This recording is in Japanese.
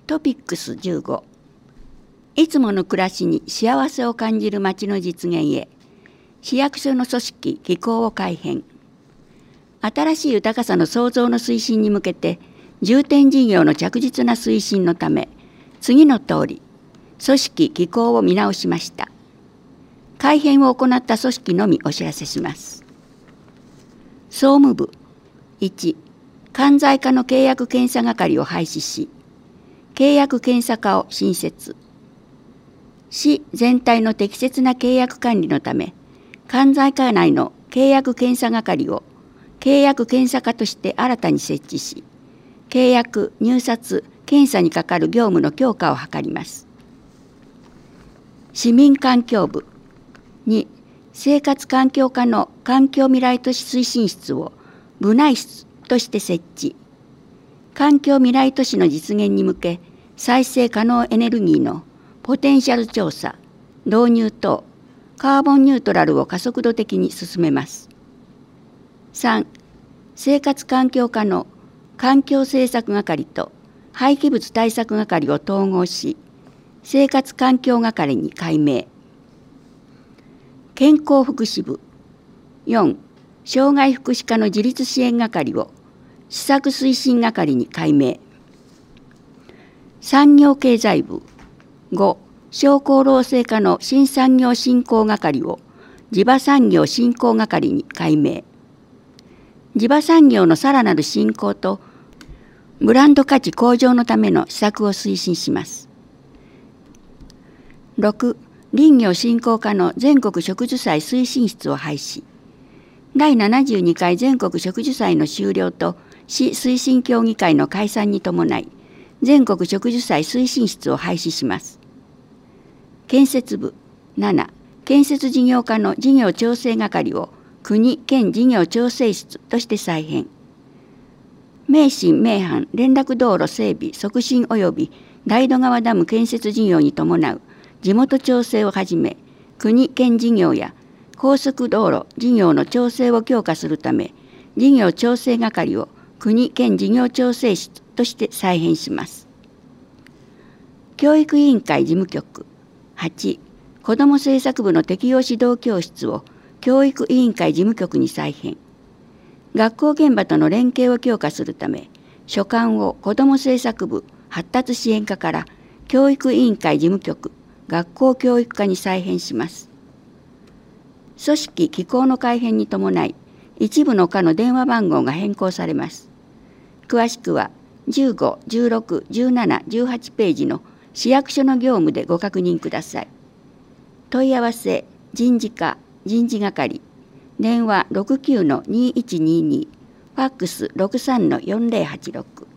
トピックス15、いつもの暮らしに幸せを感じる街の実現へ、市役所の組織機構を改編。新しい豊かさの創造の推進に向けて、重点事業の着実な推進のため、次の通り組織機構を見直しました。改編を行った組織のみお知らせします。総務部1、管財課の契約検査係を廃止し、契約検査課を新設。市全体の適切な契約管理のため、管財課内の契約検査係を契約検査課として新たに設置し、契約・入札・検査に係る業務の強化を図ります。市民環境部2、生活環境課の環境未来都市推進室を部内室として設置。環境未来都市の実現に向け、再生可能エネルギーのポテンシャル調査、導入等、カーボンニュートラルを加速度的に進めます。3、生活環境課の環境政策係と廃棄物対策係を統合し、生活環境係に改名。健康福祉部4、障害福祉課の自立支援係を施策推進係に改名。産業経済部5、商工労政課の新産業振興係を地場産業振興係に改名。地場産業のさらなる振興とブランド価値向上のための施策を推進します。6、林業振興課の全国植樹祭推進室を廃止。第72回全国植樹祭の終了と市推進協議会の解散に伴い、全国植樹祭推進室を廃止します。建設部7、建設事業課の事業調整係を国県事業調整室として再編。名神名阪連絡道路整備促進及び大戸川ダム建設事業に伴う地元調整をはじめ、国県事業や高速道路事業の調整を強化するため、事業調整係を国県事業調整室として再編します。教育委員会事務局8、子ども政策部の適用指導教室を教育委員会事務局に再編。学校現場との連携を強化するため、所管を子ども政策部発達支援課から教育委員会事務局学校教育課に再編します。組織機構の改編に伴い、一部の課の電話番号が変更されます。詳しくは15、16、17、18ページの市役所の業務でご確認ください。問い合わせ人事課人事係、電話69-2122、ファックス63-4086。